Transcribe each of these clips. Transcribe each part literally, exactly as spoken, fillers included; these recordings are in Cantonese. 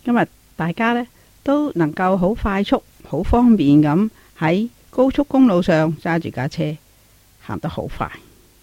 今日大家呢都能夠好快速、好方便咁喺高速公路上揸住架車行得好快。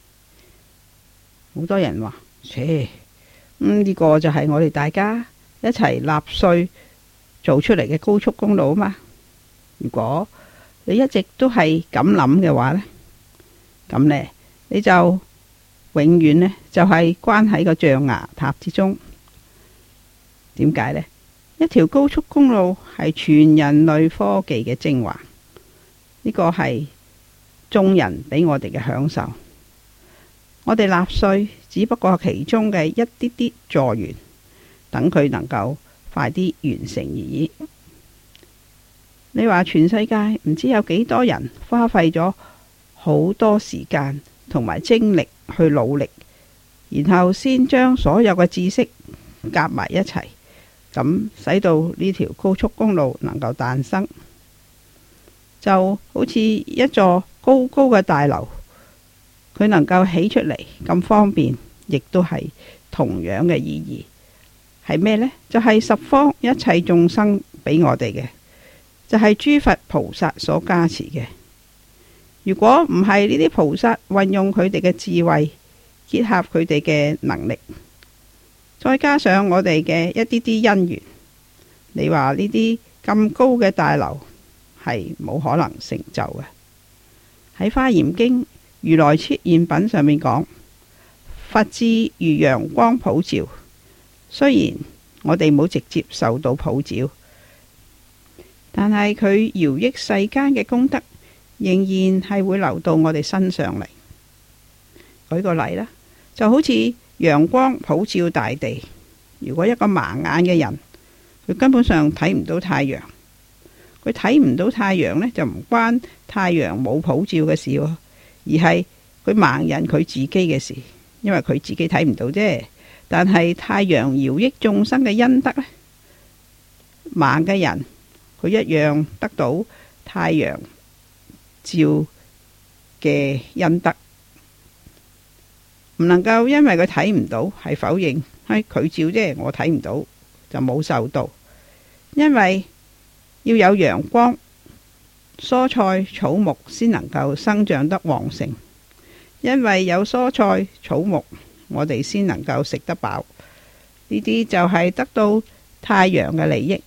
好多人話：切，咁呢個就係我哋大家一齊納稅做出嚟嘅高速公路啊嘛。如果你一直都係咁諗嘅話呢，咁呢你就永遠呢就係關喺個象牙塔之中。點解呢？一條高速公路係全人類科技嘅精華，呢個係眾人俾我哋嘅享受。我哋納稅只不過係其中嘅一啲啲助緣，等佢能夠快啲完成而已。你話全世界唔知有幾多人花費咗好多時間同埋精力去努力，然後先將所有嘅知識夾埋一齊，咁使到呢條高速公路能夠誕生。就好似一座高高嘅大樓，佢能夠起出嚟咁方便，亦都係同樣嘅意義。係咩呢？就係十方一切眾生俾我哋嘅，就係諸佛菩薩所加持嘅。如果唔係呢啲菩薩運用佢哋嘅智慧，結合佢哋嘅能力，再加上我哋嘅一啲啲因緣，你話呢啲咁高嘅大樓係冇可能成就嘅。喺《華嚴經》如來出現品上面講，佛智如陽光普照。雖然我哋冇直接受到普照，但係佢饒益世間嘅功德仍然係會流到我哋身上嚟。舉個例啦，就好似陽光普照大地，如果一個盲眼嘅人，佢根本上睇唔到太陽。佢睇唔到太陽呢，就唔關太陽冇普照嘅事，而係佢盲人佢自己嘅事，因為佢自己睇唔到啫。但係太陽饒益眾生嘅恩德呢，盲嘅人佢一樣得到太陽照嘅恩德，唔能夠因為佢睇唔到係否認係佢照啫，我睇唔到就冇受到。因為要有陽光，蔬菜草木先能夠生長得旺盛。因為有蔬菜草木，我哋先能夠食得飽。呢啲就係得到太陽嘅利益。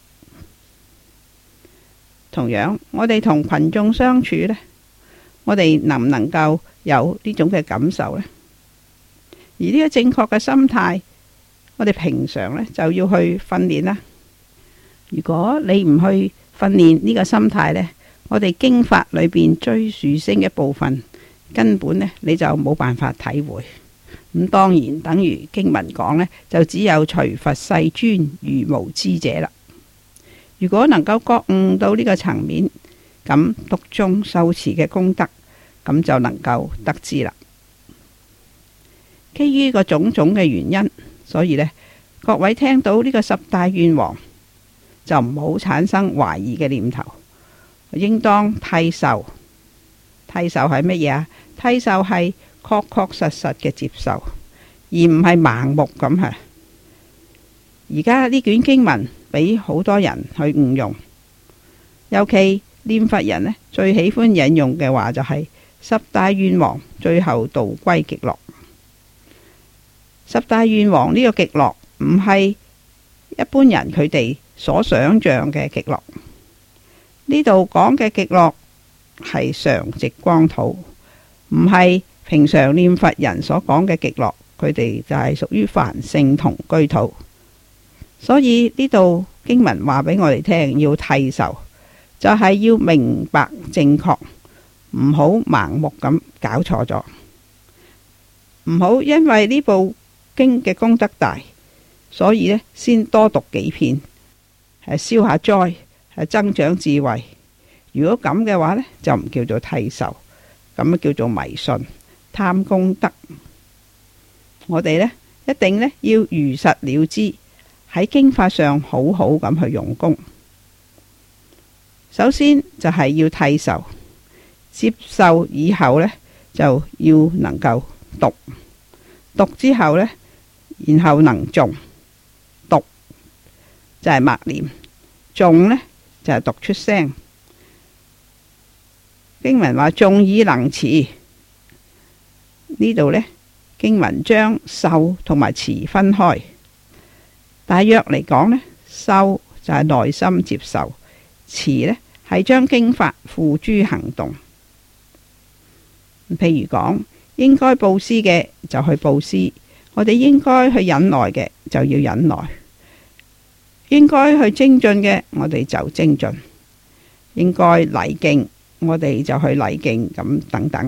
同樣，我哋同群眾相處呢，我哋能唔能夠有呢種嘅感受呢？而呢個正確嘅心態，我哋平常呢就要去訓練啦。如果你唔去訓練呢個心態呢，我哋經法裏邊最殊勝嘅部分，根本呢你就冇辦法體會。咁當然等於經文講呢，就只有隨佛世尊如無知者啦。如果能夠覺悟到呢個層面，咁讀誦受持嘅功德，咁就能夠得知啦。基於個種種嘅原因，所以呢，各位聽到呢個十大願王，就唔好產生懷疑嘅念頭，應當諦受。諦受係乜嘢啊？諦受係確確實實嘅接受，而唔係盲目咁係。而家呢卷經文俾好多人去誤用，尤其念佛人呢，最喜歡引用嘅話就係十大願王最後道歸極樂。十大願王呢個極樂唔係一般人佢哋所想象嘅極樂。呢度講嘅極樂係常寂光土，唔係平常念佛人所講嘅極樂，佢哋就係屬於凡聖同居土。所以呢度經文話俾我哋聽，要諦受，就係要明白正確，唔好盲目咁搞錯咗，唔好因為呢部經嘅功德大，所以呢先多讀幾遍，係消下災，係增長智慧。如果咁嘅話呢，就唔叫做諦受，咁叫做迷信貪功德。我哋呢一定呢要如實了知，喺經法上好好咁去用功。首先就係要諦受，接受以後呢，就要能夠讀，讀之後呢，然後能誦，讀就係默念，誦呢就係讀出聲。經文話誦以能持，呢度呢經文將受同埋持分開。大約嚟講呢，受就係內心接受，持呢係將經法付諸行動。譬如講，應該布施嘅就去布施，我哋應該去忍耐嘅就要忍耐，應該去精進嘅我哋就精進，應該禮敬我哋就去禮敬，咁等等。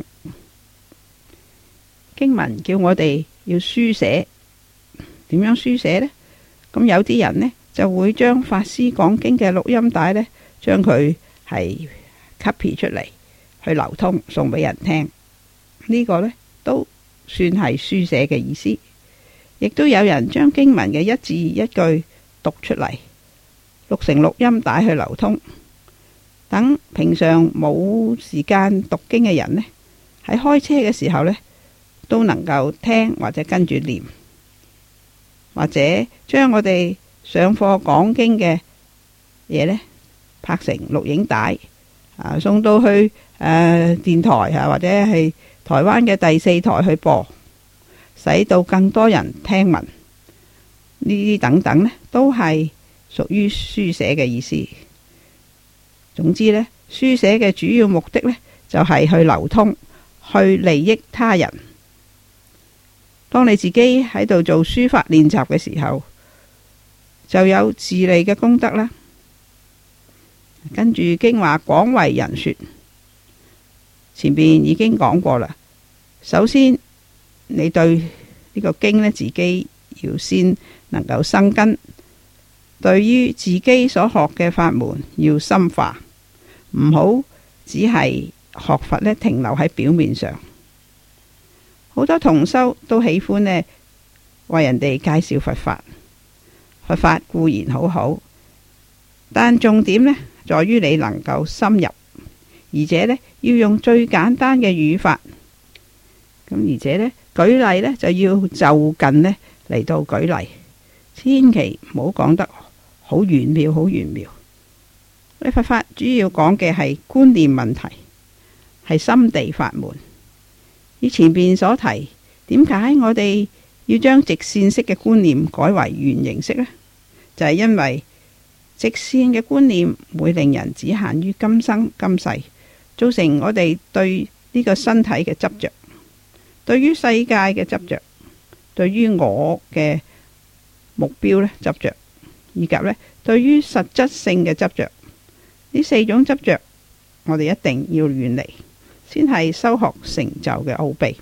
經文叫我哋要書寫，點樣書寫呢？咁有啲人呢就會將法師講經嘅錄音帶呢，將佢係 copy 出嚟去流通送俾人聽。呢個呢都算係書寫嘅意思。亦都有人將經文嘅一字一句讀出嚟，錄成錄音帶去流通，等平常冇時間讀經嘅人呢，喺開車嘅時候呢，都能夠聽或者跟住念，或者將我哋上課講經嘅嘢呢拍成錄影帶啊，送到去誒、呃、電台啊，或者係台灣嘅第四台去播，使到更多人聽聞。呢啲等等呢，都係屬於書寫嘅意思。總之呢，書寫嘅主要目的呢，就係去流通，去利益他人。當你自己喺度做書法練習嘅時候，就有自利嘅功德啦。跟住經話廣為人說，前邊已經講過啦。首先，你對呢個經呢，自己要先能夠生根，對於自己所學嘅法門要深化，唔好只係學佛呢停留喺表面上。好多同修都喜歡呢為人哋介紹佛法，佛法固然好好，但重點呢在於你能夠深入，而且呢要用最簡單嘅語法。咁而且呢舉例呢就要就近呢嚟到舉例，千祈唔好講得好玄妙，好玄妙。呢佛法主要講嘅係觀念問題，係心地法門。以前邊所提，點解我哋要將直線式嘅觀念改為圓形式呢？就係因為直線嘅觀念會令人只限於今生今世，造成我哋對呢個身體嘅執着，對於世界嘅執着，對於我嘅目標呢執着，以及呢對於實質性嘅執着。呢四種執着，我哋一定要遠離，先係修學成就嘅奧秘。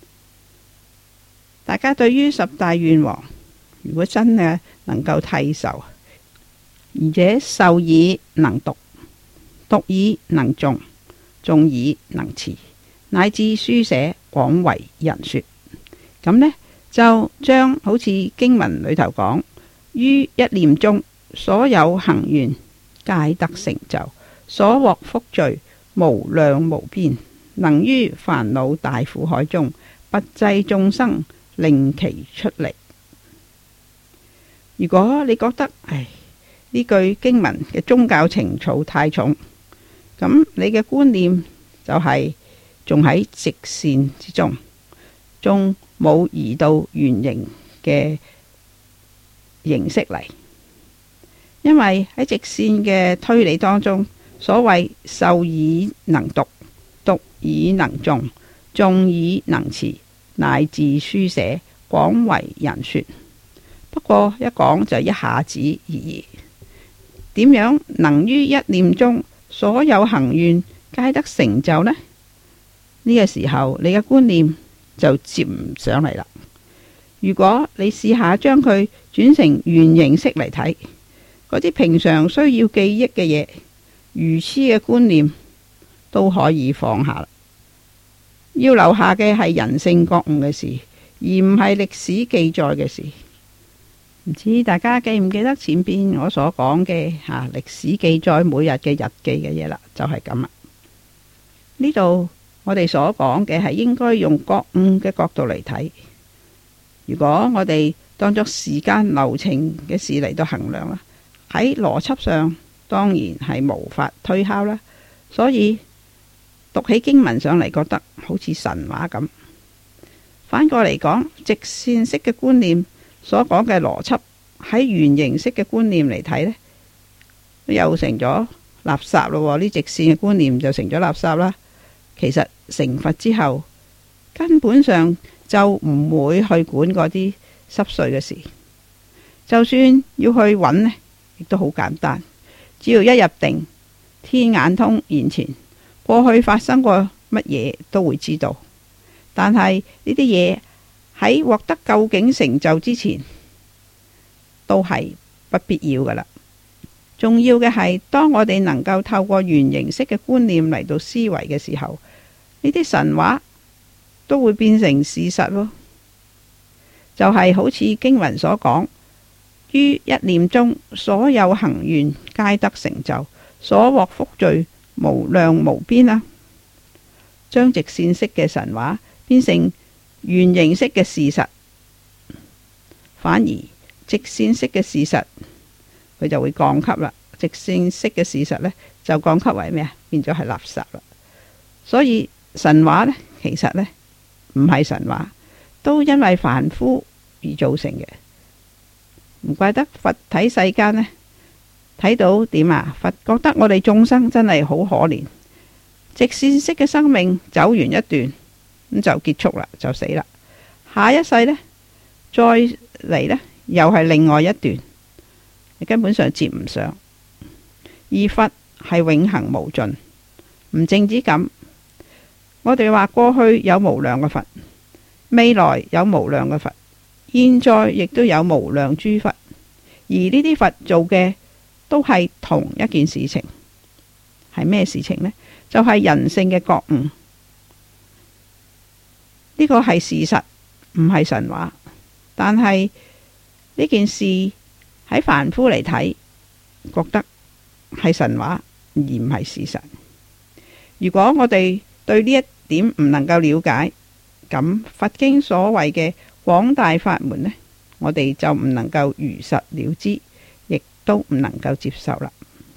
大家對於十大願王，如果真嘅能夠剃受，而且受以能讀，讀以能誦，誦以能持，乃至書寫廣為人說，咁呢，就將好似經文裏頭講，於一念中所有行願皆得成就，所獲福罪無量無邊，能於煩惱大苦海中拔濟眾生，令其出離。如果你覺得唉，呢句經文嘅宗教情操太重，咁你嘅觀念就係仲喺直線之中，仲冇移到圓形嘅形式嚟。因為喺直線嘅推理當中，所謂受以能讀，讀以能誦，誦以能持，乃至書寫廣為人說。不過一講就一下子而已。點樣能於一念中所有行願皆得成就呢？呢、這個時候你嘅觀念就接唔上嚟啦。如果你試下將佢轉成圓形式嚟睇，嗰啲平常需要記憶嘅嘢，愚痴嘅觀念都可以放下啦。要留下嘅係人性覺悟嘅事，而唔係歷史記載嘅事。唔知大家記唔記得前邊我所講嘅吓歷史記載每日嘅日記嘅嘢啦？就係咁啦。呢度我哋所講嘅係應該用覺悟嘅角度嚟睇。如果我哋當作時間流程嘅事嚟到衡量啦， 喺邏輯上當然係無法推敲啦，所以讀起經文上嚟覺得好似神話咁。反過嚟講，直線式嘅觀念所講嘅邏輯喺圓形式嘅觀念嚟睇呢，又成咗垃圾咯。呢直線嘅觀念就成咗垃圾啦。其實成佛之後，根本上就唔會去管嗰啲濕碎嘅事，就算要去揾呢，亦都好簡單。只要一入定，天眼通現前，過去發生過乜嘢都會知道。但係呢啲嘢喺獲得究竟成就之前，都係不必要噶啦。重要嘅係，當我哋能夠透過圓形式嘅觀念嚟到思維嘅時候，呢啲神話都會變成事實咯。就係、是、好似經文所講，於一念中，所有行願皆得成就，所獲福罪無量無邊啊！將直線式嘅神話變成圓形式嘅事實，反而直線式嘅事實佢就會降級啦。直線式嘅事實呢，就降級為咩啊？變咗係垃圾啦。所以神話呢，其實呢唔係神話，都因為凡夫而造成嘅。唔怪得佛睇世間呢，睇到點啊？佛覺得我哋眾生真係好可憐，直線式嘅生命走完一段咁就結束啦，就死啦。下一世呢，再嚟呢，又係另外一段，你根本上接唔上。而佛係永恆無盡，唔淨止咁。我哋話過去有無量嘅佛，未來有無量嘅佛，現在亦都有無量諸佛。而呢啲佛做嘅都係同一件事情，係咩事情呢？就係、是、人性嘅覺悟。呢個係事實，唔係神話。但係呢件事喺凡夫嚟睇，覺得係神話而唔係事實。如果我哋對呢一點唔能夠了解，咁佛經所謂嘅廣大法門呢，我哋就唔能夠如實了知，亦都唔能夠接受啦。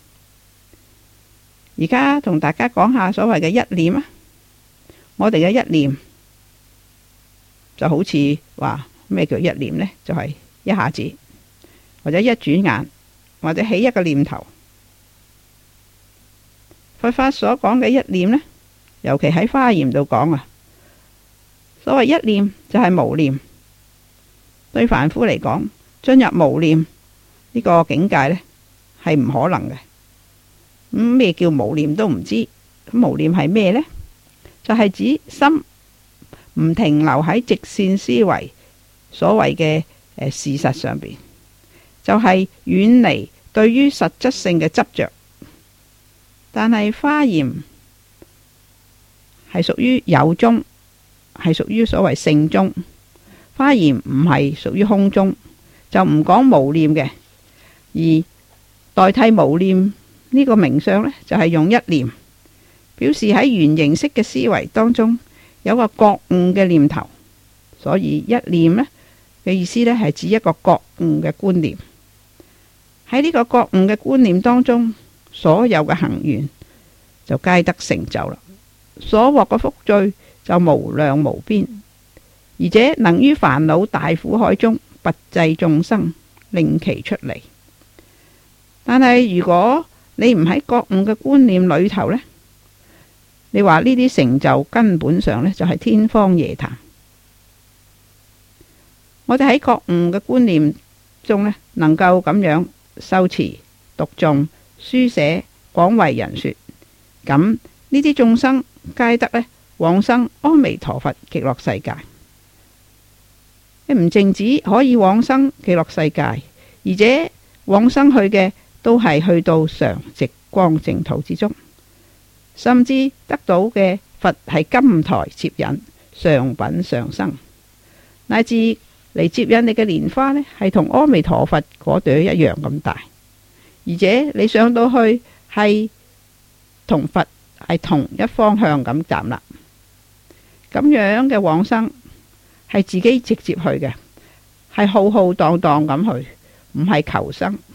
而家同大家講下所謂嘅一念啊，我哋嘅一念就好似話咩叫一念呢？就係、是、一下子，或者一轉眼，或者起一個念頭。佛法所講嘅一念呢，尤其喺華嚴度講啊，所謂一念就係無念。對凡夫嚟講，進入無念呢個境界呢，係唔可能嘅。咁咩叫無念都唔知，咁無念係咩呢？就係、是、指心唔停留喺直線思維所謂嘅誒事實上邊，就係遠離對於實質性嘅執着。但係華嚴係屬於有宗，係屬於所謂性宗。華嚴唔係屬於空宗，就唔講無念嘅，而代替無念呢個名相呢，就係用一念，表示喺圓形式嘅思維當中有個覺悟嘅念頭。所以一念呢嘅意思呢，係指一個覺悟嘅觀念。喺呢個覺悟嘅觀念當中，所有嘅行願就皆得成就啦，所獲嘅福罪就無量無邊，而且能於煩惱大苦海中拔濟眾生，令其出離。但係如果你唔喺覺悟嘅觀念裏頭呢，你話呢啲成就根本上呢，就係天方夜譚。我哋喺覺悟嘅觀念中呢，能夠咁樣修持、讀誦、書寫、廣為人說，咁呢啲眾生皆得呢往生阿彌陀佛極樂世界。你唔淨止可以往生極樂世界，而且往生去嘅都係去到常寂光淨土之中，甚至得到嘅佛係金台接引、上品上生，乃至嚟接引你嘅蓮花呢，係同阿彌陀佛嗰朵一樣咁大，而且你上到去係同佛係同一方向咁站立。咁樣嘅往生係自己直接去嘅，係浩浩蕩蕩咁去，唔係求生，